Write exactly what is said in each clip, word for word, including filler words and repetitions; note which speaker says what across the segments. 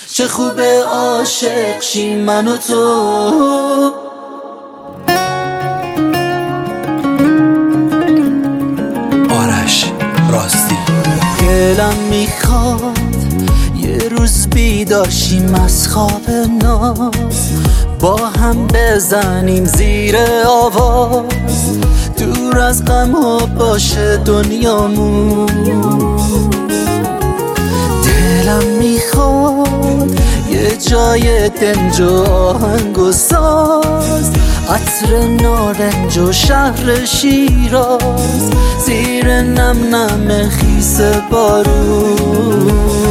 Speaker 1: چه خوبه عاشق شیم من و تو.
Speaker 2: آرش راستی.
Speaker 1: دلم میخواد یه روز بیدار شیم از خواب ناز، با هم بزنیم زیر آواز، دور از غم ها باشه دنیامون. دلم میخواد یه جای دنج و آهنگ و ساز، عطر نارنج و شهر شیراز، زیر نم نم خیس بارون.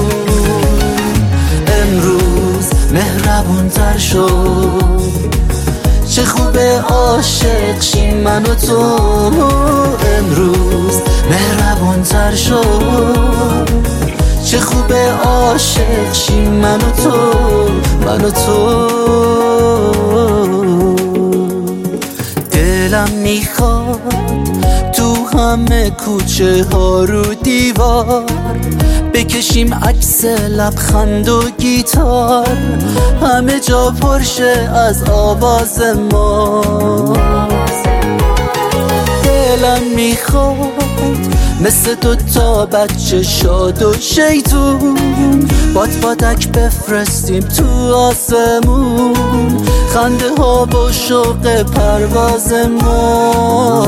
Speaker 1: امروز مهربون تر شد، چه خوبه عاشق شیم من و تو. امروز مهربون تر شد، چه خوبه عاشق شیم من و تو، من و تو. دلم میخواد تو همه کوچه ها رو دیوار بکشیم عکس لبخند و گیتار، همه جا پرشه از آواز ما. دلم میخواد مثل دوتا بچه شاد و شیطون، باد بادک بفرستیم تو آسمون، خنده ها با شوق پرواز ما.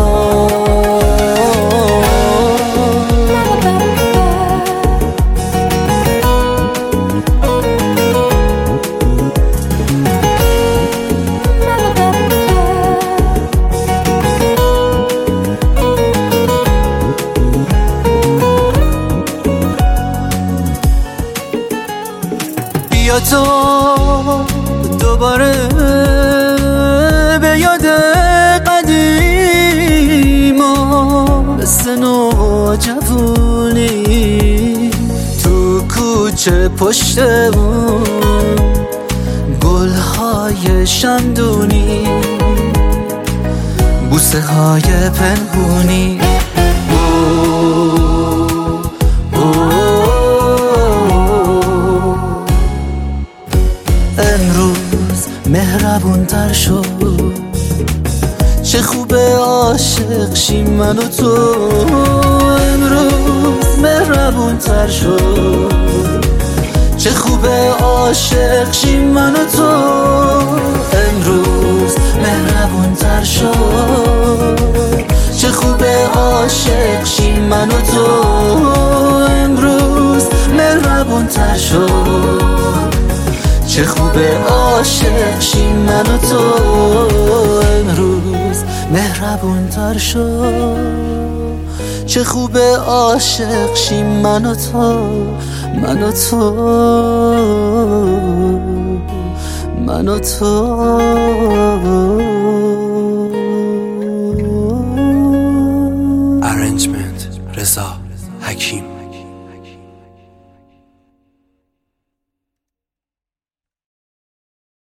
Speaker 1: بیا تو دوباره به یاد قدیما، مثل نوجوانی تو کوچه پشت اون گلهای شمدونی، بوسه های پنهونی. امروز مهربون تر شد، چه خوبه عاشق شیم من و تو. امروز مهربون تر شد، چه خوبه عاشق شیم من و تو. امروز مهربون تر شد، چه خوبه عاشق شیم من و تو. امروز مهربون تر شد، چه خوبه عاشق شیم من و تو. امروز مهربون تر شد، چه خوبه عاشق شیم من و تو، من و تو، من و تو.
Speaker 2: Arrangement رضا حکیم.